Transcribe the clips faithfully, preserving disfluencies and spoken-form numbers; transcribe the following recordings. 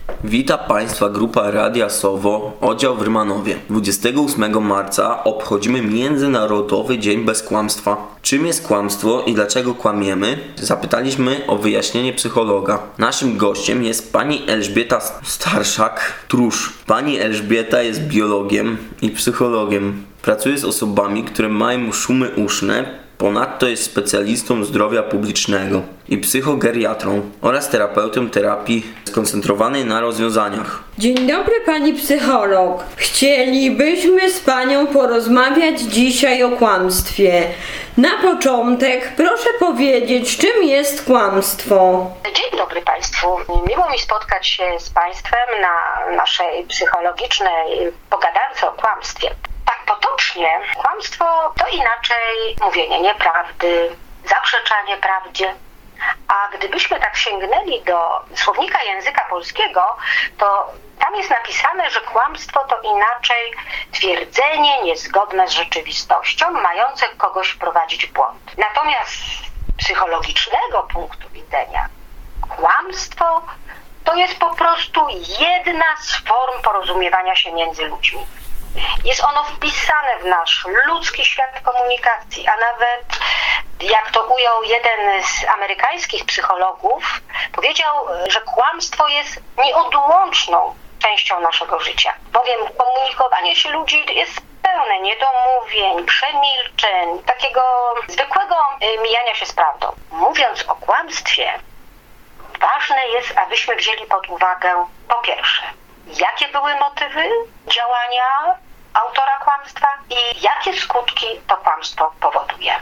Wita Państwa grupa Radia Sowo, oddział w Rymanowie. dwudziestego ósmego marca obchodzimy Międzynarodowy Dzień Bez Kłamstwa. Czym jest kłamstwo i dlaczego kłamiemy? Zapytaliśmy o wyjaśnienie psychologa. Naszym gościem jest pani Elżbieta Starszak-Trusz. Pani Elżbieta jest biologiem i psychologiem. Pracuje z osobami, które mają szumy uszne. Ponadto jest specjalistą zdrowia publicznego i psychogeriatrą oraz terapeutą terapii skoncentrowanej na rozwiązaniach. Dzień dobry, pani psycholog. Chcielibyśmy z panią porozmawiać dzisiaj o kłamstwie. Na początek proszę powiedzieć, czym jest kłamstwo? Dzień dobry Państwu. Miło mi spotkać się z Państwem na naszej psychologicznej pogadance o kłamstwie. Tak potocznie, kłamstwo to inaczej mówienie nieprawdy, zaprzeczanie prawdzie. A gdybyśmy tak sięgnęli do słownika języka polskiego, to tam jest napisane, że kłamstwo to inaczej twierdzenie niezgodne z rzeczywistością, mające kogoś wprowadzić w błąd. Natomiast z psychologicznego punktu widzenia kłamstwo to jest po prostu jedna z form porozumiewania się między ludźmi. Jest ono wpisane w nasz ludzki świat komunikacji, a nawet, jak to ujął jeden z amerykańskich psychologów, powiedział, że kłamstwo jest nieodłączną częścią naszego życia, bowiem komunikowanie się ludzi jest pełne niedomówień, przemilczeń, takiego zwykłego mijania się z prawdą. Mówiąc o kłamstwie, ważne jest, abyśmy wzięli pod uwagę po pierwsze, jakie były motywy działania autora kłamstwa i jakie skutki to kłamstwo powoduje.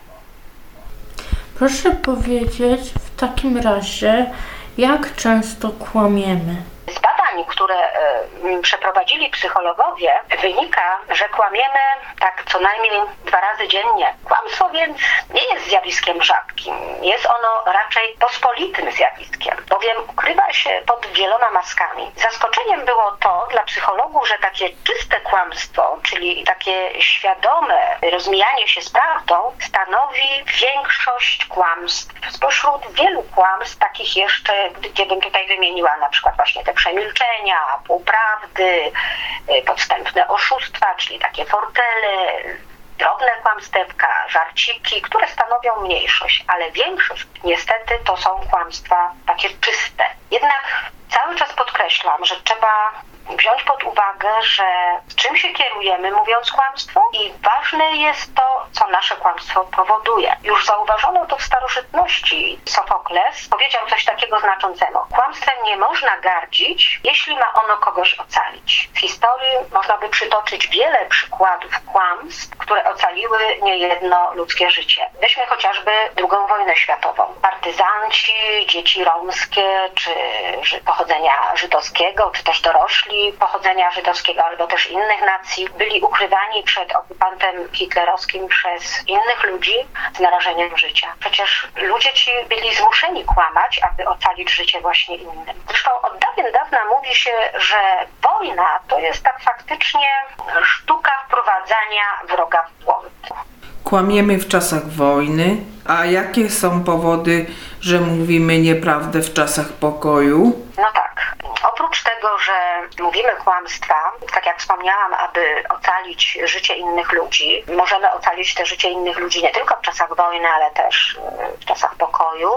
Proszę powiedzieć w takim razie, jak często kłamiemy? Z badań, które y, przeprowadzili psychologowie, wynika, że kłamiemy tak co najmniej dwa razy dziennie. Kłamstwo więc nie jest zjawiskiem rzadkim. Jest ono raczej pospolitym zjawiskiem, bowiem ukrywa się pod wieloma maskami. Zaskoczeniem było to dla psychologów, że takie czyste kłamstwo, czyli takie świadome rozmijanie się z prawdą, stanowi większość kłamstw. Spośród wielu kłamstw, takich jeszcze, gdzie bym tutaj wymieniła na przykład właśnie te przemilczenia, półprawdy, podstępne oszustwa, czyli takie fortele, drobne kłamstewka, żarciki, które stanowią mniejszość, ale większość niestety to są kłamstwa takie czyste. Jednak cały czas podkreślam, że trzeba wziąć pod uwagę, że z czym się kierujemy mówiąc kłamstwo i ważne jest to, co nasze kłamstwo powoduje. Już zauważono to w starożytności. Sofokles powiedział coś takiego znaczącego. Kłamstwem nie można gardzić, jeśli ma ono kogoś ocalić. W historii można by przytoczyć wiele przykładów kłamstw, które ocaliły niejedno ludzkie życie. Weźmy chociażby drugą wojnę światową. Partyzanci, dzieci romskie, czy pochodzenia żydowskiego, czy też dorośli pochodzenia żydowskiego albo też innych nacji byli ukrywani przed okupantem hitlerowskim przez innych ludzi z narażeniem życia. Przecież ludzie ci byli zmuszeni kłamać, aby ocalić życie właśnie innym. Zresztą od dawien dawna mówi się, że wojna to jest tak faktycznie sztuka wprowadzania wroga w błąd. Kłamiemy w czasach wojny, a jakie są powody, że mówimy nieprawdę w czasach pokoju? No tak. Oprócz tego, że mówimy kłamstwa, tak jak wspomniałam, aby ocalić życie innych ludzi, możemy ocalić te życie innych ludzi nie tylko w czasach wojny, ale też w czasach pokoju.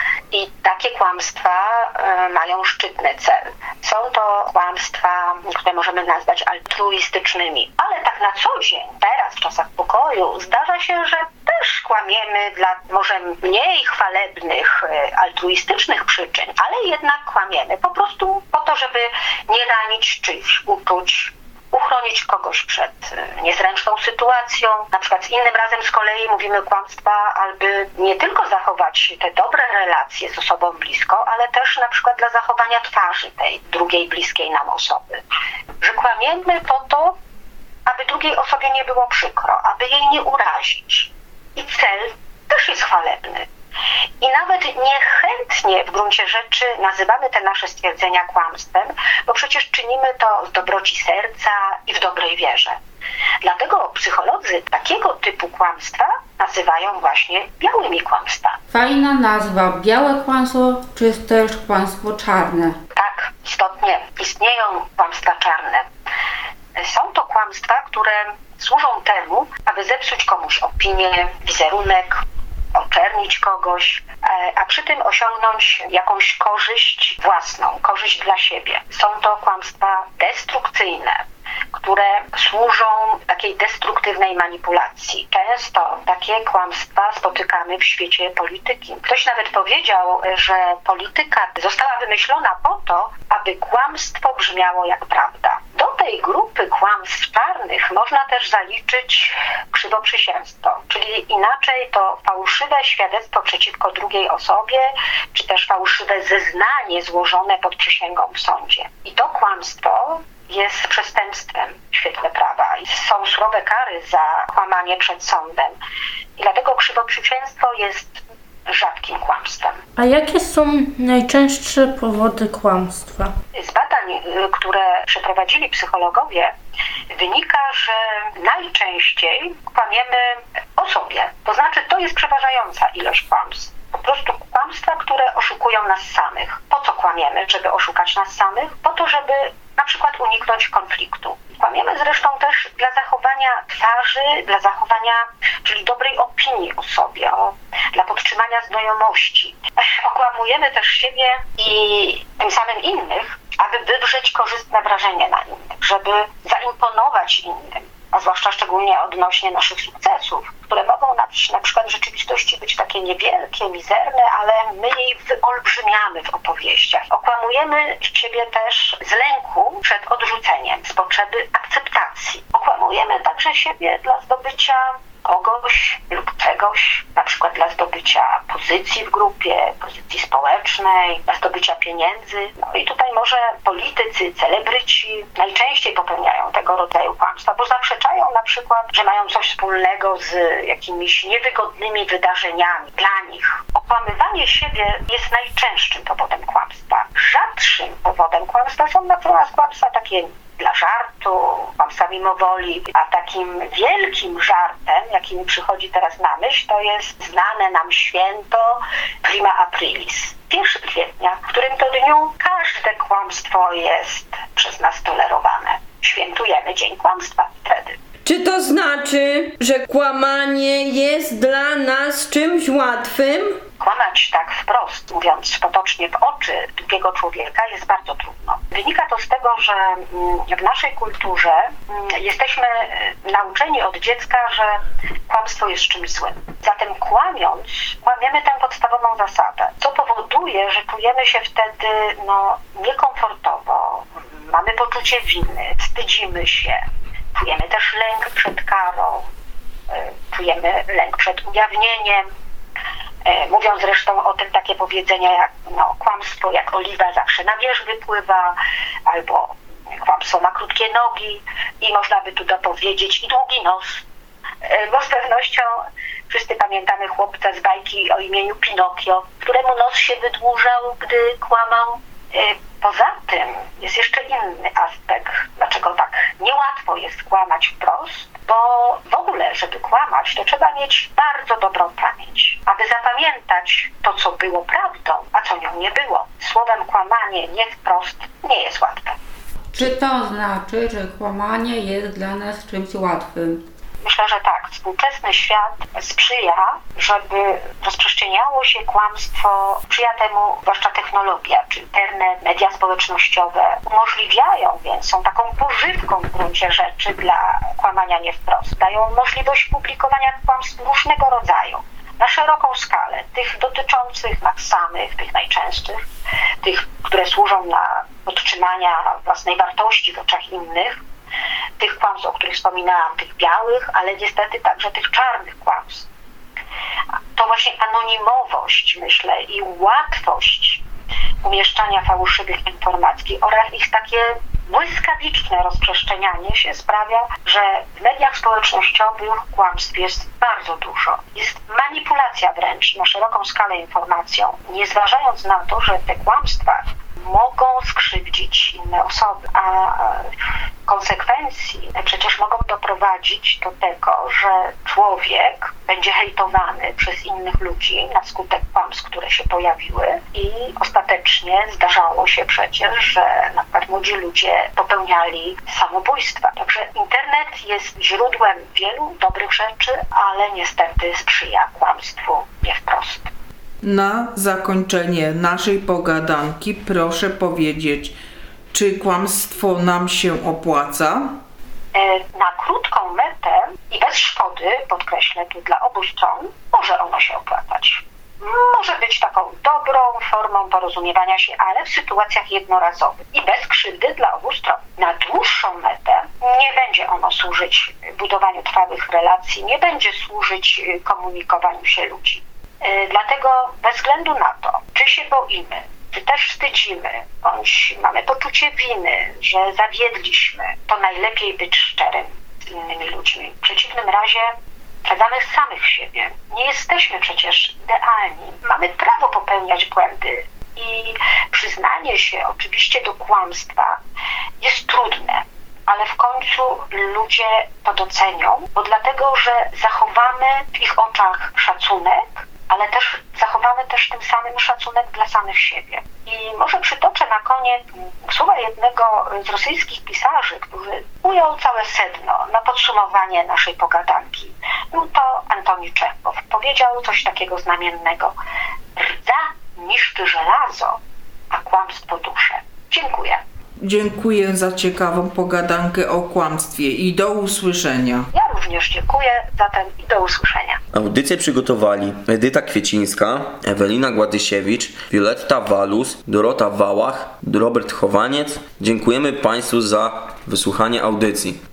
I takie kłamstwa y, mają szczytny cel. Są to kłamstwa, które możemy nazwać altruistycznymi. Ale tak na co dzień, teraz w czasach pokoju, zdarza się, że też kłamiemy dla może mniej chwalebnych, y, altruistycznych przyczyn, ale jednak kłamiemy po prostu po to, żeby nie ranić czyichś uczuć, uchronić kogoś przed niezręczną sytuacją. Na przykład z innym razem z kolei mówimy kłamstwa, aby nie tylko zachować te dobre relacje z osobą bliską, ale też na przykład dla zachowania twarzy tej drugiej bliskiej nam osoby. Że kłamiemy po to, aby drugiej osobie nie było przykro, aby jej nie urazić. I cel też jest chwalebny. I nawet niechętnie w gruncie rzeczy nazywamy te nasze stwierdzenia kłamstwem, bo przecież czynimy to z dobroci serca i w dobrej wierze. Dlatego psycholodzy takiego typu kłamstwa nazywają właśnie białymi kłamstwami. Fajna nazwa. Białe kłamstwo czy też kłamstwo czarne? Tak, istotne Nie, istnieją kłamstwa czarne. Są to kłamstwa, które służą temu, aby zepsuć komuś opinię, wizerunek, oczernić kogoś, a przy tym osiągnąć jakąś korzyść własną, korzyść dla siebie. Są to kłamstwa destrukcyjne, które służą takiej destruktywnej manipulacji. Często takie kłamstwa spotykamy w świecie polityki. Ktoś nawet powiedział, że polityka została wymyślona po to, aby kłamstwo brzmiało jak prawda. Do tej grupy kłamstw czarnych można też zaliczyć krzywoprzysięstwo, czyli inaczej to fałszywe świadectwo przeciwko drugiej osobie, czy też fałszywe zeznanie złożone pod przysięgą w sądzie. I to kłamstwo jest przestępstwem w świetle prawa i są surowe kary za kłamanie przed sądem. I dlatego krzywoprzysięstwo jest rzadkim kłamstwem. A jakie są najczęstsze powody kłamstwa? Z badań, które przeprowadzili psychologowie, wynika, że najczęściej kłamiemy o sobie. To znaczy, to jest przeważająca ilość kłamstw. Po prostu kłamstwa, które oszukują nas samych. Po co kłamiemy? Żeby oszukać nas samych? Po to, żeby na przykład uniknąć konfliktu. Kłamiemy zresztą też dla zachowania twarzy, dla zachowania, czyli dobrej opinii o sobie, o, dla podtrzymania znajomości. Okłamujemy też siebie i tym samym innych, aby wywrzeć korzystne wrażenie na innych, żeby zaimponować innym, a zwłaszcza szczególnie odnośnie naszych sukcesów, które mogą na, na przykład w rzeczywistości być takie niewielkie, mizerne, ale my jej wyolbrzymiamy w opowieściach. Okłamujemy siebie też z lęku przed odrzuceniem, z potrzeby akceptacji. Okłamujemy także siebie dla zdobycia kogoś lub czegoś, na przykład dla zdobycia pozycji w grupie, pozycji społecznej, dla zdobycia pieniędzy. No i tutaj może politycy, celebryci najczęściej popełniają tego rodzaju kłamstwa, bo zaprzeczają na przykład, że mają coś wspólnego z jakimiś niewygodnymi wydarzeniami dla nich. Okłamywanie siebie jest najczęstszym powodem kłamstwa. Rzadszym powodem kłamstwa są natomiast kłamstwa takie dla żartu, kłamstwa mimowoli, a takim wielkim żartem, jaki mi przychodzi teraz na myśl, to jest znane nam święto Prima Aprilis. pierwszego kwietnia, w którym to dniu każde kłamstwo jest przez nas tolerowane. Świętujemy Dzień Kłamstwa wtedy. Czy to znaczy, że kłamanie jest dla nas czymś łatwym? Kłamać tak wprost, mówiąc potocznie w oczy drugiego człowieka, jest bardzo trudno. Wynika to z tego, że w naszej kulturze jesteśmy nauczeni od dziecka, że kłamstwo jest czymś złym. Zatem kłamiąc, kłamiemy tę podstawową zasadę, co powoduje, że czujemy się wtedy no, niekomfortowo, mamy poczucie winy, wstydzimy się, czujemy też lęk przed karą, czujemy lęk przed ujawnieniem. Mówią zresztą o tym takie powiedzenia jak no, kłamstwo jak oliwa zawsze na wierzch wypływa, albo kłamstwo ma krótkie nogi i można by tu dopowiedzieć i długi nos. Bo z pewnością wszyscy pamiętamy chłopca z bajki o imieniu Pinokio, któremu nos się wydłużał, gdy kłamał. Poza tym jest jeszcze inny aspekt, dlaczego tak niełatwo jest kłamać wprost, bo w ogóle, żeby kłamać, to trzeba mieć bardzo dobrą pamięć, aby zapamiętać to, co było prawdą, a co nią nie było. Słowem kłamanie nie wprost nie jest łatwe. Czy to znaczy, że kłamanie jest dla nas czymś łatwym? Myślę, że tak. Współczesny świat sprzyja, żeby rozprzestrzeniało się kłamstwo, sprzyja temu zwłaszcza technologia, czy internet, media społecznościowe. Umożliwiają więc, są taką pożywką w gruncie rzeczy dla kłamania nie wprost. Dają możliwość publikowania kłamstw różnego rodzaju, na szeroką skalę, tych dotyczących nas samych, tych najczęstszych, tych, które służą na podtrzymania własnej wartości w oczach innych, tych kłamstw, o których wspominałam, tych białych, ale niestety także tych czarnych kłamstw. To właśnie anonimowość, myślę, i łatwość umieszczania fałszywych informacji oraz ich takie błyskawiczne rozprzestrzenianie się sprawia, że w mediach społecznościowych kłamstw jest bardzo dużo. Jest manipulacja wręcz na szeroką skalę informacją, nie zważając na to, że te kłamstwa mogą skrzywdzić inne osoby, a w konsekwencji przecież mogą doprowadzić do tego, że człowiek będzie hejtowany przez innych ludzi na skutek kłamstw, które się pojawiły i ostatecznie zdarzało się przecież, że na przykład młodzi ludzie popełniali samobójstwa. Także internet jest źródłem wielu dobrych rzeczy, ale niestety sprzyja kłamstwu nie wprost. Na zakończenie naszej pogadanki proszę powiedzieć, czy kłamstwo nam się opłaca? Na krótką metę i bez szkody, podkreślę tu dla obu stron, może ono się opłacać. Może być taką dobrą formą porozumiewania się, ale w sytuacjach jednorazowych i bez krzywdy dla obu stron. Na dłuższą metę nie będzie ono służyć budowaniu trwałych relacji, nie będzie służyć komunikowaniu się ludzi. Dlatego bez względu na to, czy się boimy, czy też wstydzimy, bądź mamy poczucie winy, że zawiedliśmy, to najlepiej być szczerym z innymi ludźmi. W przeciwnym razie zdradzamy samych siebie. Nie jesteśmy przecież idealni. Mamy prawo popełniać błędy i przyznanie się oczywiście do kłamstwa jest trudne, ale w końcu ludzie to docenią, bo dlatego, że zachowamy w ich oczach szacunek, ale też zachowamy też tym samym szacunek dla samych siebie. I może przytoczę na koniec słowa jednego z rosyjskich pisarzy, który ujął całe sedno na podsumowanie naszej pogadanki. Był to Antoni Czechow. Powiedział coś takiego znamiennego. Rdza niszczy żelazo, a kłamstwo duszę. Dziękuję. Dziękuję za ciekawą pogadankę o kłamstwie i do usłyszenia. Ja również dziękuję, zatem i do usłyszenia. Audycję przygotowali Edyta Kwiecińska, Ewelina Gładysiewicz, Wioletta Walus, Dorota Wałach, Robert Chowaniec. Dziękujemy Państwu za wysłuchanie audycji.